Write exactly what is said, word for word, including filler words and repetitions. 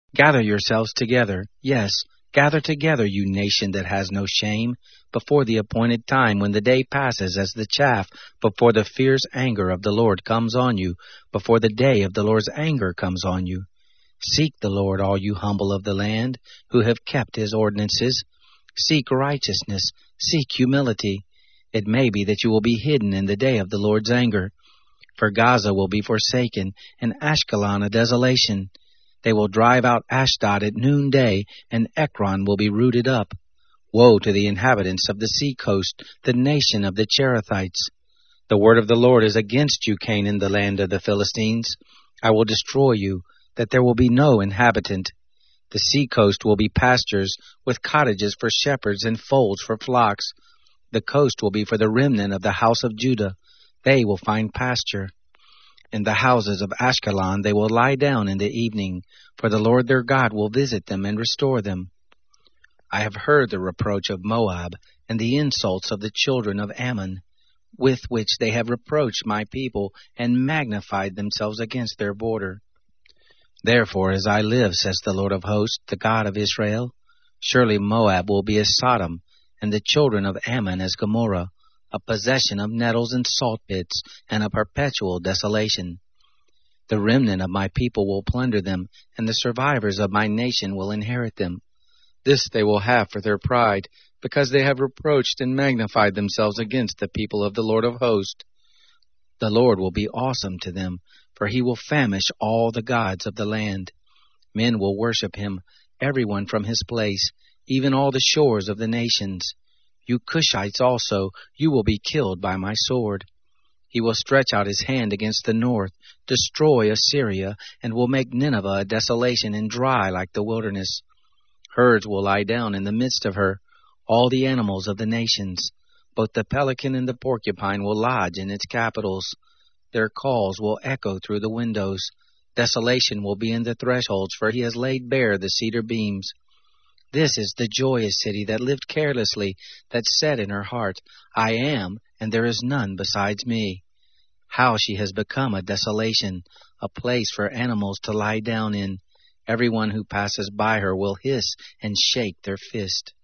Gather yourselves together, yes, gather together, you nation that has no shame, before the appointed time, when the day passes as the chaff, before the fierce anger of the Lord comes on you, before the day of the Lord's anger comes on you. Seek the Lord, all you humble of the land, who have kept his ordinances. Seek righteousness, seek humility. It may be that you will be hidden in the day of the Lord's anger. For Gaza will be forsaken, and Ashkelon a desolation. They will drive out Ashdod at noonday, and Ekron will be rooted up. Woe to the inhabitants of the sea coast, the nation of the Cherethites. The word of the Lord is against you, Canaan, the land of the Philistines. I will destroy you, that there will be no inhabitant. The sea coast will be pastures, with cottages for shepherds and folds for flocks. The coast will be for the remnant of the house of Judah. They will find pasture. In the houses of Ashkelon they will lie down in the evening, for the Lord their God will visit them and restore them. I have heard the reproach of Moab, and the insults of the children of Ammon, with which they have reproached my people, and magnified themselves against their border. Therefore, as I live, says the Lord of hosts, the God of Israel, surely Moab will be as Sodom, and the children of Ammon as Gomorrah, a possession of nettles and salt pits, and a perpetual desolation. The remnant of my people will plunder them, and the survivors of my nation will inherit them. This they will have for their pride, because they have reproached and magnified themselves against the people of the Lord of hosts. The Lord will be awesome to them, for he will famish all the gods of the land. Men will worship him, everyone from his place, even all the shores of the nations. You Cushites also, you will be killed by my sword. He will stretch out his hand against the north, destroy Assyria, and will make Nineveh a desolation and dry like the wilderness. Herds will lie down in the midst of her, all the animals of the nations. Both the pelican and the porcupine will lodge in its capitals. Their calls will echo through the windows. Desolation will be in the thresholds, for he has laid bare the cedar beams. This is the joyous city that lived carelessly, that said in her heart, I am, and there is none besides me. How she has become a desolation, a place for animals to lie down in. Everyone who passes by her will hiss and shake their fist.